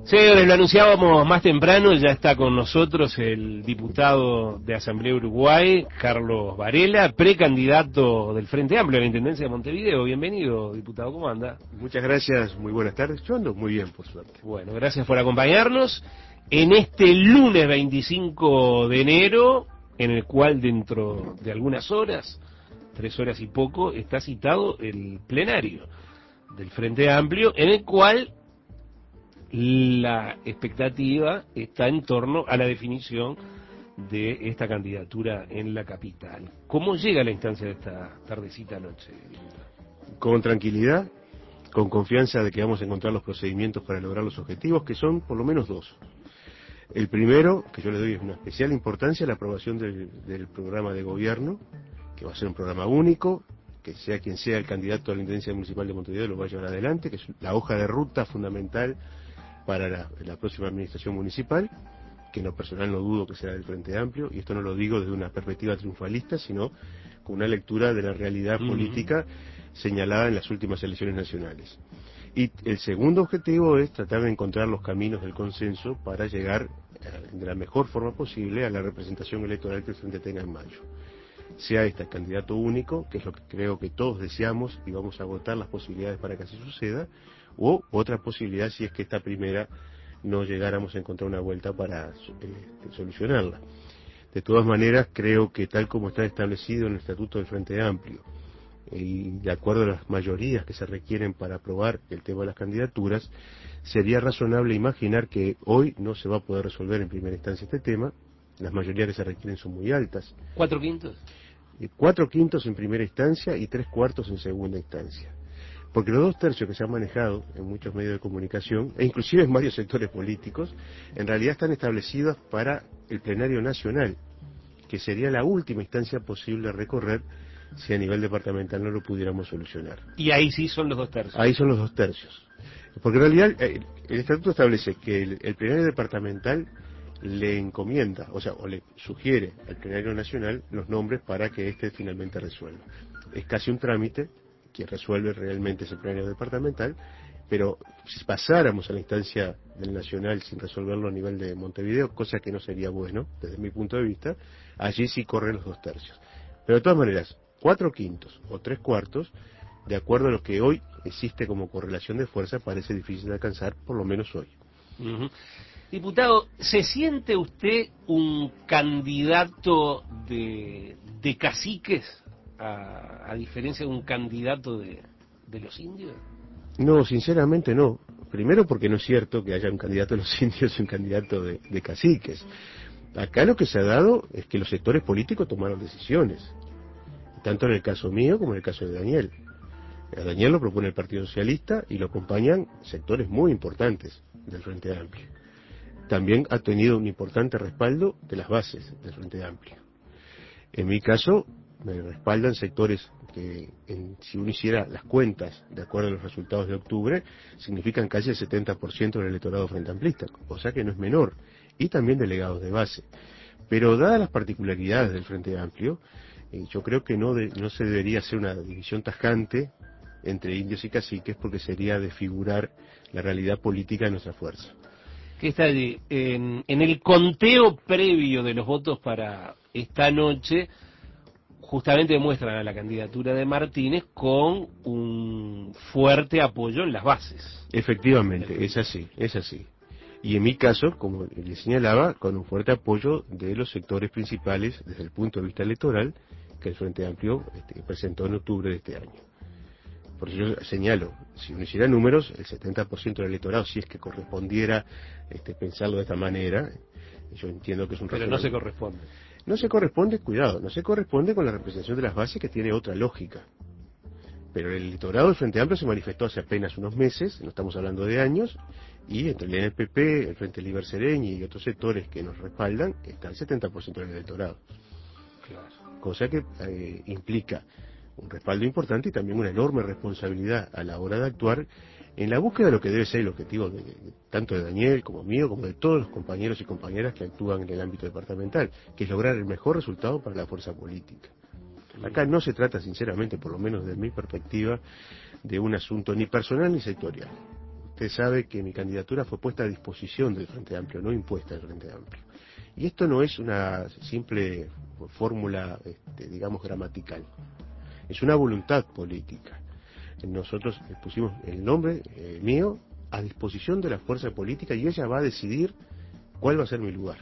Señores, lo anunciábamos más temprano, ya está con nosotros el diputado de Asamblea Uruguay, Carlos Varela, precandidato del Frente Amplio a la Intendencia de Montevideo. Bienvenido, diputado, ¿cómo anda? Muchas gracias, muy buenas tardes. Yo ando muy bien, por suerte. Bueno, gracias por acompañarnos en este lunes 25 de enero, en el cual dentro de algunas horas, 3 horas y poco, está citado el plenario del Frente Amplio, en el cual la expectativa está en torno a la definición de esta candidatura en la capital. ¿Cómo llega la instancia de esta tardecita anoche? Con tranquilidad, con confianza de que vamos a encontrar los procedimientos para lograr los objetivos, que son por lo menos dos. El primero, que yo le doy una especial importancia, la aprobación del programa de gobierno, que va a ser un programa único, que sea quien sea el candidato a la Intendencia Municipal de Montevideo lo va a llevar adelante, que es la hoja de ruta fundamental para la próxima administración municipal, que en lo personal no dudo que será del Frente Amplio, y esto no lo digo desde una perspectiva triunfalista, sino con una lectura de la realidad política señalada en las últimas elecciones nacionales. Y el segundo objetivo es tratar de encontrar los caminos del consenso para llegar de la mejor forma posible a la representación electoral que el Frente tenga en mayo. Sea este candidato único, que es lo que creo que todos deseamos y vamos a agotar las posibilidades para que así suceda, o otra posibilidad si es que esta primera no llegáramos a encontrar una vuelta para solucionarla. De todas maneras, creo que tal como está establecido en el Estatuto del Frente Amplio, y de acuerdo a las mayorías que se requieren para aprobar el tema de las candidaturas, sería razonable imaginar que hoy no se va a poder resolver en primera instancia este tema. Las mayorías que se requieren son muy altas. ¿4/5? 4/5 en primera instancia y 3/4 en segunda instancia. Porque los 2/3 que se han manejado en muchos medios de comunicación, e inclusive en varios sectores políticos, en realidad están establecidos para el plenario nacional, que sería la última instancia posible a recorrer si a nivel departamental no lo pudiéramos solucionar. Y ahí sí son los 2/3. Ahí son los 2/3. Porque en realidad el estatuto establece que el plenario departamental le encomienda, o le sugiere al plenario nacional los nombres para que éste finalmente resuelva. Es casi un trámite que resuelve realmente ese plenario departamental, pero si pasáramos a la instancia del nacional sin resolverlo a nivel de Montevideo, cosa que no sería bueno desde mi punto de vista, allí sí corren los 2/3. Pero de todas maneras, 4/5 o 3/4, de acuerdo a lo que hoy existe como correlación de fuerza, parece difícil de alcanzar, por lo menos hoy. Diputado, ¿se siente usted un candidato de caciques, a diferencia de un candidato de los indios? No, sinceramente no. Primero porque no es cierto que haya un candidato de los indios y un candidato de caciques. Acá lo que se ha dado es que los sectores políticos tomaron decisiones, tanto en el caso mío como en el caso de Daniel. A Daniel lo propone el Partido Socialista y lo acompañan sectores muy importantes del Frente Amplio. También ha tenido un importante respaldo de las bases del Frente Amplio. En mi caso, me respaldan sectores que, si uno hiciera las cuentas de acuerdo a los resultados de octubre, significan casi el 70% del electorado frente amplista, cosa que no es menor, y también delegados de base. Pero dadas las particularidades del Frente Amplio, yo creo que no se debería hacer una división tajante entre indios y caciques, porque sería desfigurar la realidad política de nuestra fuerza. ¿Qué está allí? En el conteo previo de los votos para esta noche, justamente muestran a la candidatura de Martínez con un fuerte apoyo en las bases. Efectivamente, es así. Y en mi caso, como le señalaba, con un fuerte apoyo de los sectores principales desde el punto de vista electoral que el Frente Amplio presentó en octubre de este año. Por eso yo señalo, si uno hiciera números, el 70% del electorado, si es que correspondiera pensarlo de esta manera, yo entiendo que es un Pero no se corresponde. No se corresponde, cuidado, no se corresponde con la representación de las bases, que tiene otra lógica. Pero el electorado del Frente Amplio se manifestó hace apenas unos meses, no estamos hablando de años, y entre el NPP, el Frente Liber Sereñi y otros sectores que nos respaldan, está el 70% del electorado. Claro. Cosa que implica un respaldo importante y también una enorme responsabilidad a la hora de actuar en la búsqueda de lo que debe ser el objetivo tanto de Daniel como mío, como de todos los compañeros y compañeras que actúan en el ámbito departamental, que es lograr el mejor resultado para la fuerza política. Acá no se trata, sinceramente, por lo menos desde mi perspectiva, de un asunto ni personal ni sectorial. usted sabe que mi candidatura fue puesta a disposición del Frente Amplio, no impuesta al Frente Amplio. Y esto no es una simple fórmula, digamos, gramatical. Es una voluntad política. Nosotros pusimos el nombre mío a disposición de la fuerza política y ella va a decidir cuál va a ser mi lugar.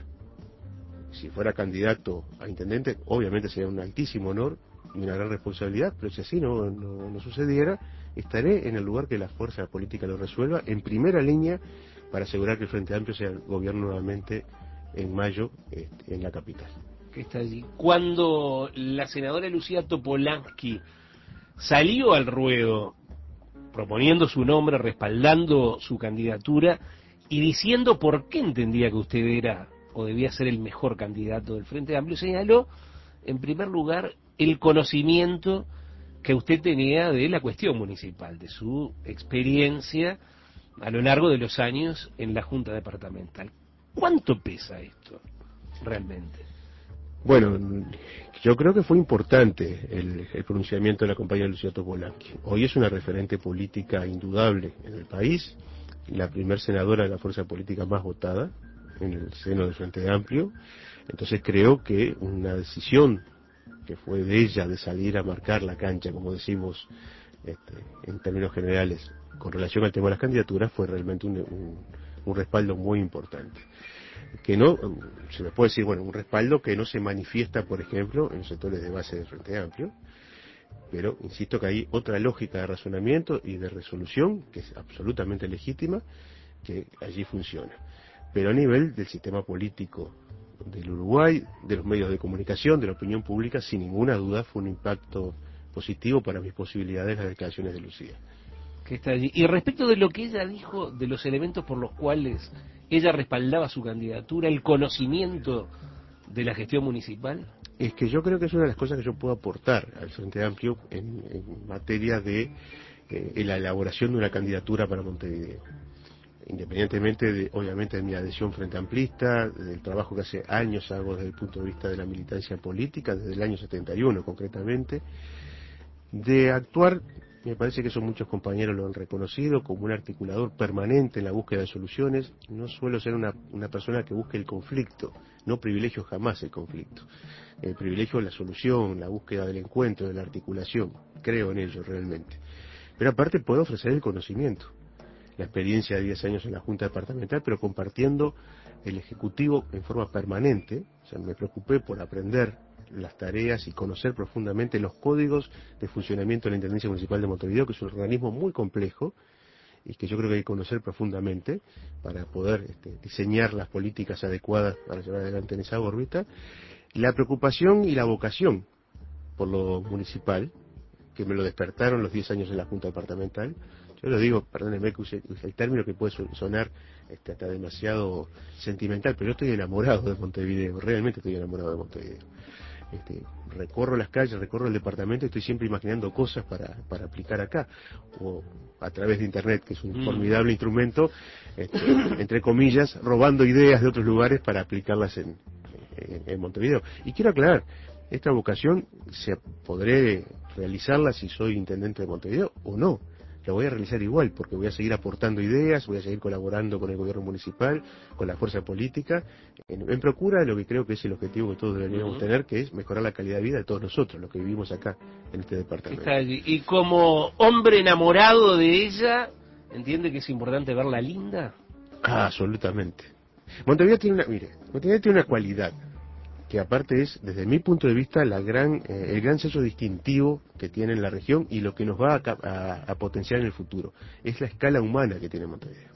Si fuera candidato a intendente, obviamente sería un altísimo honor y una gran responsabilidad, pero si así no sucediera, estaré en el lugar que la fuerza política lo resuelva, en primera línea, para asegurar que el Frente Amplio sea el gobierno nuevamente en mayo en la capital. Que está allí. Cuando la senadora Lucía Topolansky salió al ruedo proponiendo su nombre, respaldando su candidatura y diciendo por qué entendía que usted era o debía ser el mejor candidato del Frente Amplio, señaló, en primer lugar, el conocimiento que usted tenía de la cuestión municipal, de su experiencia a lo largo de los años en la Junta Departamental. ¿Cuánto pesa esto realmente? Bueno, yo creo que fue importante el pronunciamiento de la compañera Lucía Topolansky. Hoy es una referente política indudable en el país, la primer senadora de la fuerza política más votada en el seno del Frente Amplio. Entonces creo que una decisión que fue de ella de salir a marcar la cancha, como decimos en términos generales, con relación al tema de las candidaturas, fue realmente un respaldo muy importante. Que no, se me puede decir, bueno, un respaldo que no se manifiesta, por ejemplo, en los sectores de base del Frente Amplio, pero insisto que hay otra lógica de razonamiento y de resolución, que es absolutamente legítima, que allí funciona. Pero a nivel del sistema político del Uruguay, de los medios de comunicación, de la opinión pública, sin ninguna duda fue un impacto positivo para mis posibilidades las declaraciones de Lucía. Que está allí. Y respecto de lo que ella dijo, de los elementos por los cuales ella respaldaba su candidatura, el conocimiento de la gestión municipal. Es que yo creo que es una de las cosas que yo puedo aportar al Frente Amplio en materia de la elaboración de una candidatura para Montevideo. Independientemente, obviamente, de mi adhesión frente amplista, del trabajo que hace años hago desde el punto de vista de la militancia política, desde el año 71 concretamente, de actuar, me parece que eso muchos compañeros lo han reconocido, como un articulador permanente en la búsqueda de soluciones. No suelo ser una persona que busque el conflicto, no privilegio jamás el conflicto. El privilegio es la solución, la búsqueda del encuentro, de la articulación, creo en ello realmente. Pero aparte puedo ofrecer el conocimiento, la experiencia de 10 años en la Junta Departamental, pero compartiendo el Ejecutivo en forma permanente. O sea, me preocupé por aprender las tareas y conocer profundamente los códigos de funcionamiento de la Intendencia Municipal de Montevideo, que es un organismo muy complejo y que yo creo que hay que conocer profundamente para poder diseñar las políticas adecuadas para llevar adelante en esa órbita. La preocupación y la vocación por lo municipal, que me lo despertaron los 10 años en la Junta Departamental. Yo lo digo, perdónenme que use el término que puede sonar hasta demasiado sentimental, pero yo estoy enamorado de Montevideo, realmente estoy enamorado de Montevideo. Recorro las calles, recorro el departamento y estoy siempre imaginando cosas para aplicar acá, o a través de internet, que es un formidable instrumento, entre comillas, robando ideas de otros lugares para aplicarlas en Montevideo. Y quiero aclarar, esta vocación podré realizarla si soy intendente de Montevideo o no. La voy a realizar igual, porque voy a seguir aportando ideas, voy a seguir colaborando con el gobierno municipal, con la fuerza política, en procura de lo que creo que es el objetivo que todos deberíamos tener, que es mejorar la calidad de vida de todos nosotros, los que vivimos acá, en este departamento. Está allí. Y como hombre enamorado de ella, ¿entiende que es importante verla linda? Ah, absolutamente. Montevideo tiene una cualidad, que aparte es, desde mi punto de vista, el gran sello distintivo que tiene en la región y lo que nos va a potenciar en el futuro. Es la escala humana que tiene Montevideo.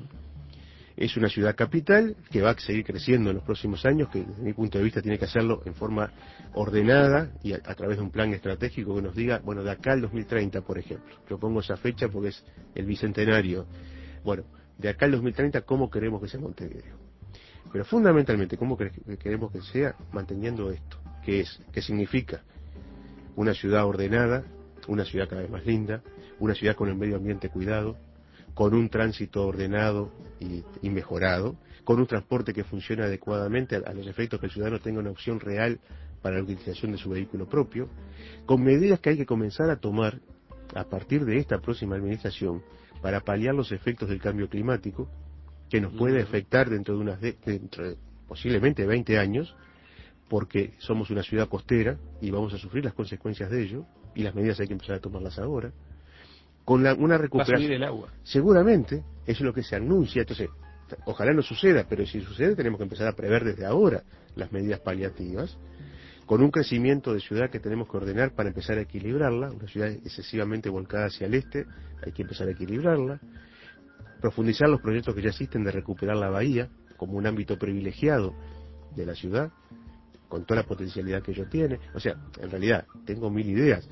Es una ciudad capital que va a seguir creciendo en los próximos años, que desde mi punto de vista tiene que hacerlo en forma ordenada y a través de un plan estratégico que nos diga, bueno, de acá al 2030, por ejemplo. Yo pongo esa fecha porque es el bicentenario. Bueno, de acá al 2030, ¿cómo queremos que sea Montevideo? Pero fundamentalmente, ¿cómo queremos que sea? Manteniendo esto, ¿qué significa? Una ciudad ordenada, una ciudad cada vez más linda, una ciudad con el medio ambiente cuidado, con un tránsito ordenado y mejorado, con un transporte que funcione adecuadamente a los efectos que el ciudadano tenga una opción real para la utilización de su vehículo propio, con medidas que hay que comenzar a tomar a partir de esta próxima administración para paliar los efectos del cambio climático, que nos puede afectar dentro de posiblemente 20 años, porque somos una ciudad costera y vamos a sufrir las consecuencias de ello, y las medidas hay que empezar a tomarlas ahora. Con una recuperación. Va a subir el agua. Seguramente, eso es lo que se anuncia, entonces, ojalá no suceda, pero si sucede tenemos que empezar a prever desde ahora las medidas paliativas, con un crecimiento de ciudad que tenemos que ordenar para empezar a equilibrarla, una ciudad excesivamente volcada hacia el este, hay que empezar a equilibrarla, profundizar los proyectos que ya existen de recuperar la bahía como un ámbito privilegiado de la ciudad, con toda la potencialidad que ello tiene. O sea, en realidad, tengo 1000 ideas,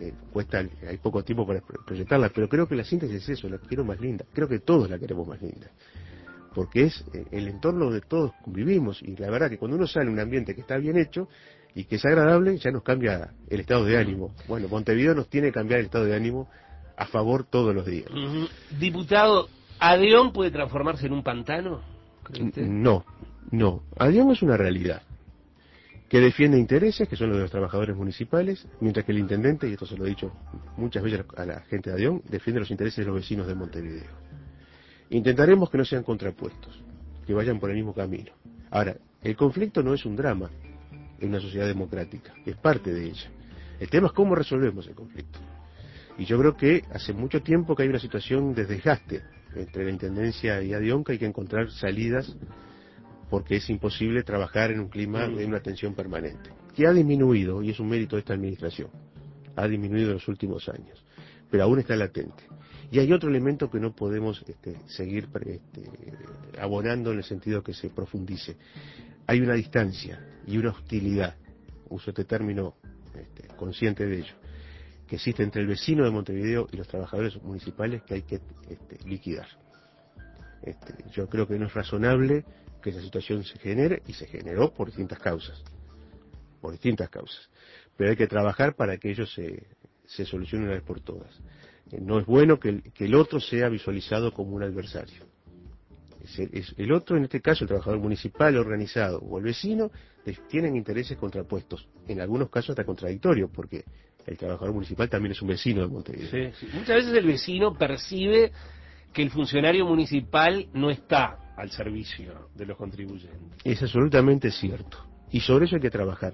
hay poco tiempo para proyectarlas, pero creo que la síntesis es eso, la quiero más linda, creo que todos la queremos más linda, porque es el entorno donde todos convivimos, y la verdad que cuando uno sale a un ambiente que está bien hecho, y que es agradable, ya nos cambia el estado de ánimo. Bueno, Montevideo nos tiene que cambiar el estado de ánimo a favor todos los días. Diputado, ¿Adeón puede transformarse en un pantano? No. Adeón es una realidad que defiende intereses, que son los de los trabajadores municipales, mientras que el intendente, y esto se lo he dicho muchas veces a la gente de Adeón, defiende los intereses de los vecinos de Montevideo. Intentaremos que no sean contrapuestos, que vayan por el mismo camino. Ahora, el conflicto no es un drama en una sociedad democrática, es parte de ella. El tema es cómo resolvemos el conflicto. Y yo creo que hace mucho tiempo que hay una situación de desgaste entre la Intendencia y Adeón, que hay que encontrar salidas, porque es imposible trabajar en un clima de una tensión permanente, que ha disminuido, y es un mérito de esta administración, ha disminuido en los últimos años, pero aún está latente. Y hay otro elemento que no podemos seguir abonando en el sentido que se profundice. Hay una distancia y una hostilidad, uso este término consciente de ello, que existe entre el vecino de Montevideo y los trabajadores municipales, que hay que liquidar. Yo creo que no es razonable que esa situación se genere, y se generó por distintas causas, pero hay que trabajar para que ello se solucione una vez por todas. No es bueno que el otro sea visualizado como un adversario. El otro, en este caso el trabajador municipal organizado o el vecino, tienen intereses contrapuestos, en algunos casos hasta contradictorios, porque el trabajador municipal también es un vecino de Montevideo. Sí. Muchas veces el vecino percibe que el funcionario municipal no está al servicio de los contribuyentes. Es absolutamente cierto, y sobre eso hay que trabajar.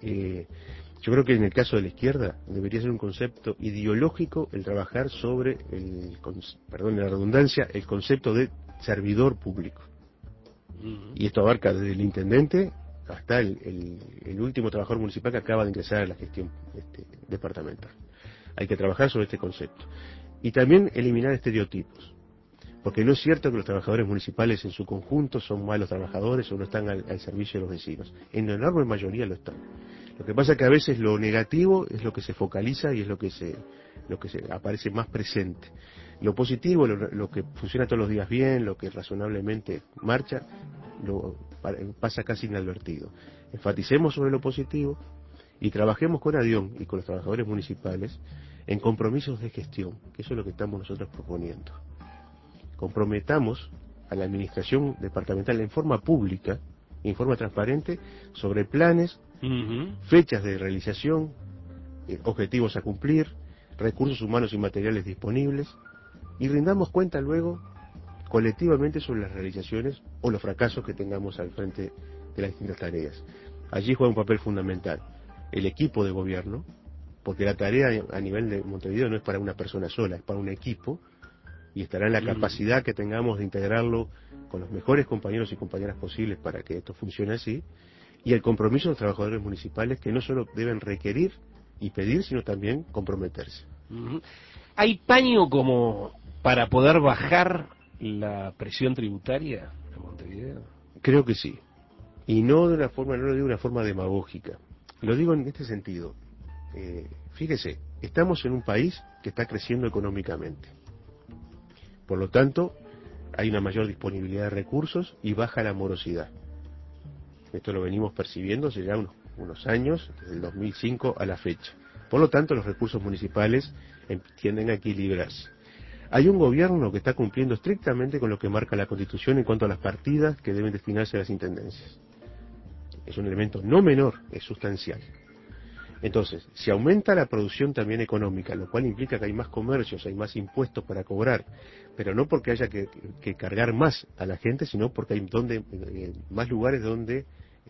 Yo creo que en el caso de la izquierda debería ser un concepto ideológico el trabajar sobre, perdón la redundancia, el concepto de servidor público. Y esto abarca desde el intendente hasta el último trabajador municipal que acaba de ingresar a la gestión departamental. Hay que trabajar sobre este concepto. Y también eliminar estereotipos. Porque no es cierto que los trabajadores municipales en su conjunto son malos trabajadores o no están al servicio de los vecinos. En la enorme mayoría lo están. Lo que pasa es que a veces lo negativo es lo que se focaliza y es lo que se aparece más presente. Lo positivo, lo que funciona todos los días bien, lo que razonablemente marcha, pasa casi inadvertido. Enfaticemos sobre lo positivo y trabajemos con Adeón y con los trabajadores municipales en compromisos de gestión, que eso es lo que estamos nosotros proponiendo. Comprometamos a la administración departamental en forma pública, en forma transparente, sobre planes, fechas de realización, objetivos a cumplir, recursos humanos y materiales disponibles, y rindamos cuenta luego colectivamente sobre las realizaciones o los fracasos que tengamos al frente de las distintas tareas. Allí juega un papel fundamental el equipo de gobierno, porque la tarea a nivel de Montevideo no es para una persona sola, es para un equipo, y estará en la capacidad que tengamos de integrarlo con los mejores compañeros y compañeras posibles para que esto funcione así, y el compromiso de los trabajadores municipales, que no solo deben requerir y pedir, sino también comprometerse. ¿Hay paño como para poder bajar la presión tributaria en Montevideo? Creo que sí, y no lo digo de una forma demagógica, lo digo en este sentido. Fíjese, estamos en un país que está creciendo económicamente. Por lo tanto, hay una mayor disponibilidad de recursos y baja la morosidad. Esto lo venimos percibiendo hace ya unos años, desde el 2005 a la fecha. Por lo tanto, los recursos municipales tienden a equilibrarse. Hay un gobierno que está cumpliendo estrictamente con lo que marca la Constitución en cuanto a las partidas que deben destinarse a las intendencias. Es un elemento no menor, es sustancial. Entonces, si aumenta la producción también económica, lo cual implica que hay más comercios, hay más impuestos para cobrar, pero no porque haya que cargar más a la gente, sino porque hay más lugares donde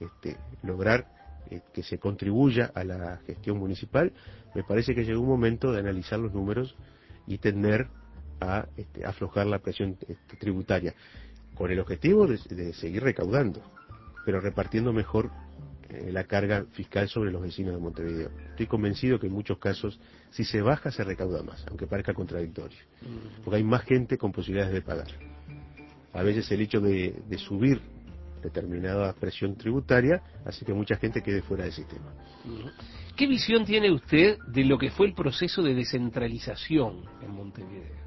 lograr que se contribuya a la gestión municipal, me parece que llegó un momento de analizar los números y tender a aflojar la presión tributaria, con el objetivo de seguir recaudando, pero repartiendo mejor la carga fiscal sobre los vecinos de Montevideo. Estoy convencido que en muchos casos, si se baja, se recauda más, aunque parezca contradictorio, porque hay más gente con posibilidades de pagar. A veces el hecho de subir determinada presión tributaria hace que mucha gente quede fuera del sistema. ¿Qué visión tiene usted de lo que fue el proceso de descentralización en Montevideo?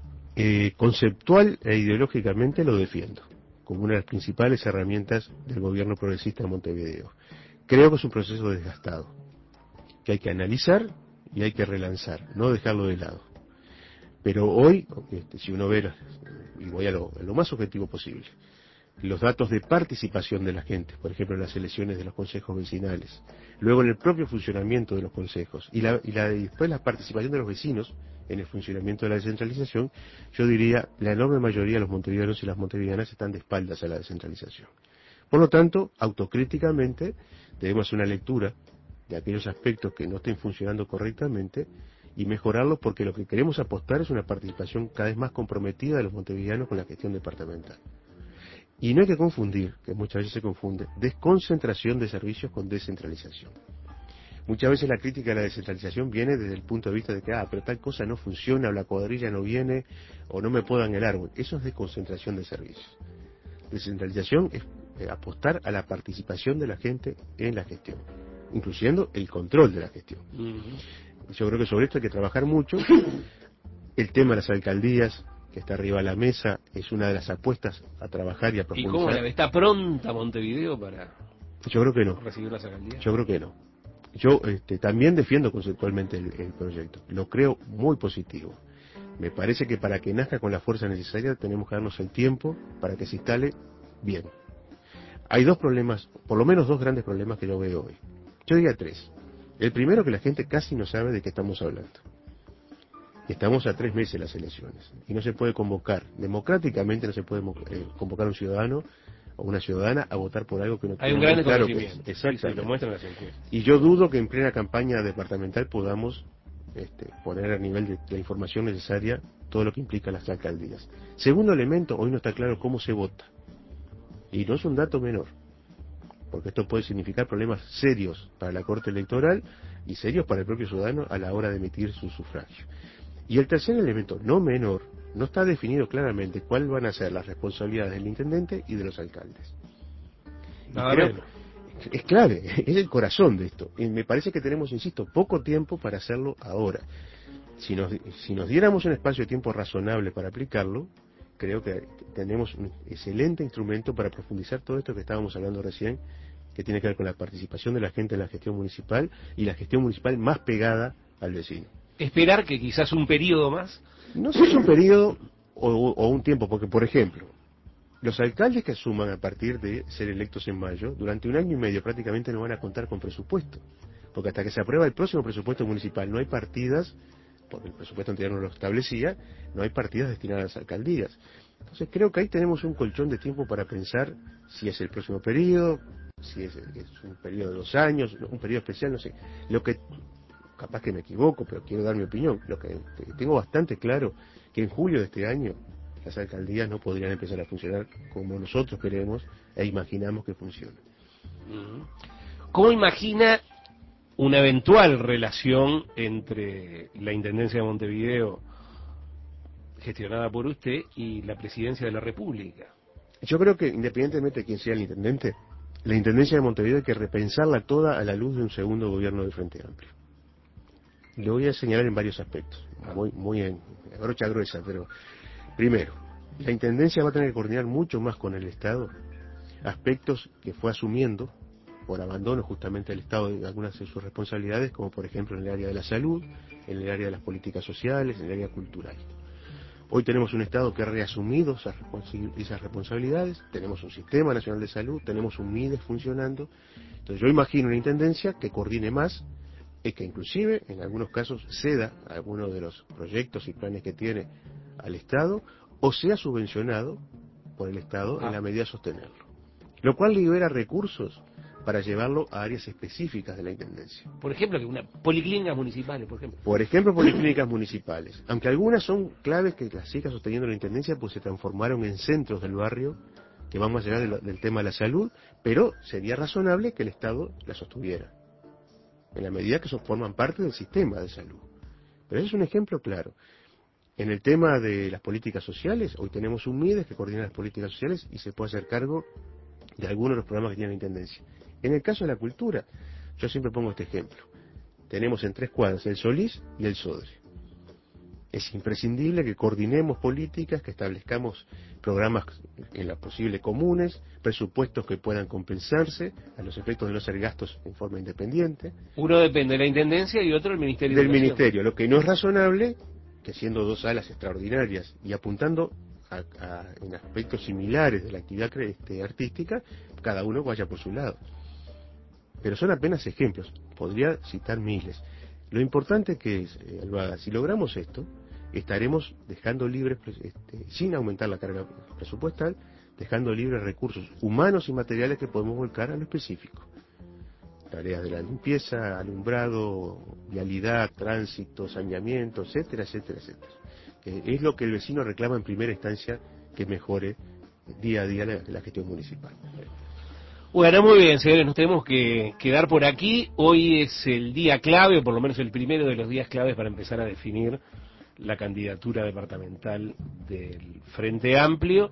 Conceptual e ideológicamente lo defiendo como una de las principales herramientas del gobierno progresista de Montevideo. Creo que es un proceso desgastado, que hay que analizar y hay que relanzar, no dejarlo de lado. Pero hoy, si uno ve, y voy a lo más objetivo posible, los datos de participación de la gente, por ejemplo en las elecciones de los consejos vecinales, luego en el propio funcionamiento de los consejos, y después la participación de los vecinos en el funcionamiento de la descentralización, yo diría, la enorme mayoría de los montevideanos y las montevideanas están de espaldas a la descentralización. Por lo tanto, autocríticamente, debemos hacer una lectura de aquellos aspectos que no estén funcionando correctamente y mejorarlos, porque lo que queremos apostar es una participación cada vez más comprometida de los montevideanos con la gestión departamental. Y no hay que confundir, que muchas veces se confunde, desconcentración de servicios con descentralización. Muchas veces la crítica a la descentralización viene desde el punto de vista de que, pero tal cosa no funciona, o la cuadrilla no viene, o no me podan el árbol. Eso es desconcentración de servicios. Descentralización es apostar a la participación de la gente en la gestión, incluyendo el control de la gestión. Yo creo que sobre esto hay que trabajar mucho. El tema de las alcaldías, que está arriba de la mesa, es una de las apuestas a trabajar y a profundizar. ¿Y cómo está pronta Montevideo para Yo creo que no. recibir las alcaldías? Yo creo que no. Yo también defiendo conceptualmente el proyecto. Lo creo muy positivo. Me parece que para que nazca con la fuerza necesaria tenemos que darnos el tiempo para que se instale bien. Hay dos problemas, por lo menos dos grandes problemas que yo veo hoy. Yo diría tres. El primero, que la gente casi no sabe de qué estamos hablando. Estamos a 3 meses de las elecciones y no se puede convocar, democráticamente no se puede convocar a un ciudadano o una ciudadana a votar por algo que no hay un tiene gran claro desconocimiento. que es. Exactamente. Sí, lo muestran las encuestas. Y yo dudo que en plena campaña departamental podamos poner a nivel de la información necesaria todo lo que implica las alcaldías. Segundo elemento, hoy no está claro cómo se vota. Y no es un dato menor, porque esto puede significar problemas serios para la Corte Electoral y serios para el propio ciudadano a la hora de emitir su sufragio. Y el tercer elemento, no menor, no está definido claramente cuáles van a ser las responsabilidades del intendente y de los alcaldes. Y creo, es clave, es el corazón de esto. Y me parece que tenemos, insisto, poco tiempo para hacerlo ahora. Si nos diéramos un espacio de tiempo razonable para aplicarlo, creo que tenemos un excelente instrumento para profundizar todo esto que estábamos hablando recién, que tiene que ver con la participación de la gente en la gestión municipal y la gestión municipal más pegada al vecino. Esperar que quizás un periodo más. No sé si es un periodo o un tiempo, porque, por ejemplo, los alcaldes que asuman a partir de ser electos en mayo, durante 1 año y medio prácticamente no van a contar con presupuesto, porque hasta que se aprueba el próximo presupuesto municipal no hay partidas, porque el presupuesto anterior no lo establecía, no hay partidas destinadas a las alcaldías. Entonces creo que ahí tenemos un colchón de tiempo para pensar si es el próximo periodo, si es un periodo de 2 años, un periodo especial, no sé. Lo que capaz que me equivoco, pero quiero dar mi opinión. Lo que tengo bastante claro, que en julio de este año las alcaldías no podrían empezar a funcionar como nosotros queremos e imaginamos que funcionen. ¿Cómo imagina una eventual relación entre la Intendencia de Montevideo, gestionada por usted, y la Presidencia de la República? Yo creo que, independientemente de quién sea el intendente, la Intendencia de Montevideo hay que repensarla toda a la luz de un segundo gobierno del Frente Amplio. Lo voy a señalar en varios aspectos, muy en brocha gruesa, pero primero, la Intendencia va a tener que coordinar mucho más con el Estado aspectos que fue asumiendo por abandono justamente del Estado de algunas de sus responsabilidades, como por ejemplo en el área de la salud, en el área de las políticas sociales, en el área cultural. Hoy tenemos un Estado que ha reasumido esas responsabilidades, tenemos un Sistema Nacional de Salud, tenemos un MIDES funcionando, entonces yo imagino una Intendencia que coordine más es que inclusive en algunos casos ceda algunos de los proyectos y planes que tiene al Estado o sea subvencionado por el Estado en la medida de sostenerlo, lo cual libera recursos para llevarlo a áreas específicas de la Intendencia. Por ejemplo, que una policlínicas municipales, por ejemplo. Por ejemplo, policlínicas municipales. Aunque algunas son claves que las siga sosteniendo la Intendencia, pues se transformaron en centros del barrio que van más allá del tema de la salud, pero sería razonable que el Estado la sostuviera, en la medida que forman parte del sistema de salud. Pero ese es un ejemplo claro. En el tema de las políticas sociales, hoy tenemos un MIDES que coordina las políticas sociales y se puede hacer cargo de algunos de los programas que tiene la Intendencia. En el caso de la cultura, yo siempre pongo este ejemplo. Tenemos en 3 cuadras el Solís y el Sodre. Es imprescindible que coordinemos políticas, que establezcamos programas en lo posible comunes, presupuestos que puedan compensarse a los efectos de no hacer gastos en forma independiente. Uno depende de la Intendencia y otro del Ministerio de Del Educación. Ministerio, lo que no es razonable, que siendo 2 salas extraordinarias y apuntando en aspectos similares de la actividad artística, cada uno vaya por su lado. Pero son apenas ejemplos, podría citar miles. Lo importante que es, Albaga, si logramos esto, estaremos dejando libre, sin aumentar la carga presupuestal, dejando libres recursos humanos y materiales que podemos volcar a lo específico. Tareas de la limpieza, alumbrado, vialidad, tránsito, saneamiento, etcétera, etcétera, etcétera. Es lo que el vecino reclama en primera instancia, que mejore día a día la gestión municipal. Bueno, muy bien, señores, nos tenemos que quedar por aquí. Hoy es el día clave, o por lo menos el primero de los días claves para empezar a definir la candidatura departamental del Frente Amplio.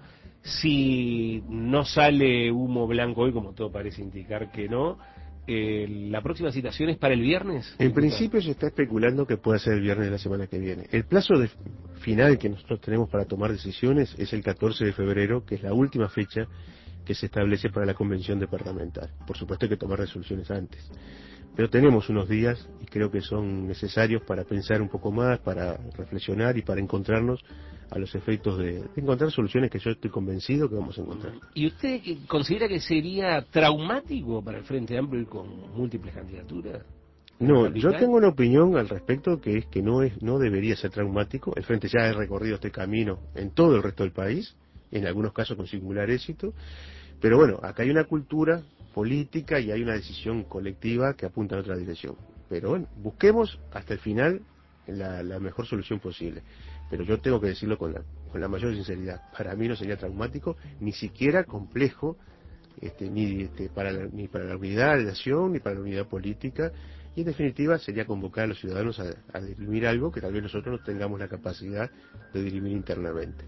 Si no sale humo blanco hoy, como todo parece indicar que no, ¿la próxima citación es para el viernes? En principio se está especulando que pueda ser el viernes de la semana que viene. El plazo final que nosotros tenemos para tomar decisiones es el 14 de febrero, que es la última fecha que se establece para la convención departamental. Por supuesto hay que tomar resoluciones antes. Pero tenemos unos días y creo que son necesarios para pensar un poco más, para reflexionar y para encontrarnos a los efectos de encontrar soluciones que yo estoy convencido que vamos a encontrar. ¿Y usted considera que sería traumático para el Frente Amplio ir con múltiples candidaturas? No, yo tengo una opinión al respecto que es que no debería ser traumático. El Frente ya ha recorrido este camino en todo el resto del país, en algunos casos con singular éxito, pero bueno, acá hay una cultura política y hay una decisión colectiva que apunta en otra dirección. Pero bueno, busquemos hasta el final la mejor solución posible. Pero yo tengo que decirlo con la mayor sinceridad. Para mí no sería traumático, ni siquiera complejo, ni para la unidad de acción, ni para la unidad política. Y en definitiva sería convocar a los ciudadanos a dirimir algo que tal vez nosotros no tengamos la capacidad de dirimir internamente.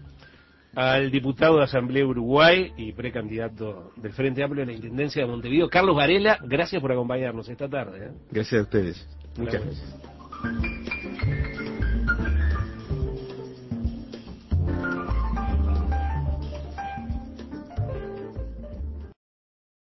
Al diputado de Asamblea Uruguay y precandidato del Frente Amplio en la Intendencia de Montevideo, Carlos Varela, gracias por acompañarnos esta tarde. Gracias a ustedes. Muchas gracias.